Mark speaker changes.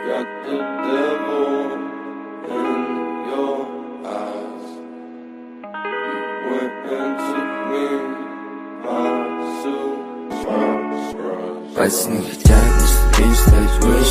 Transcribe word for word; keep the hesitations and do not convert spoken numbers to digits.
Speaker 1: got the devil in your eyes. You went and took me by surprise.
Speaker 2: Пальцы не хотят, не ступень, стоит вы.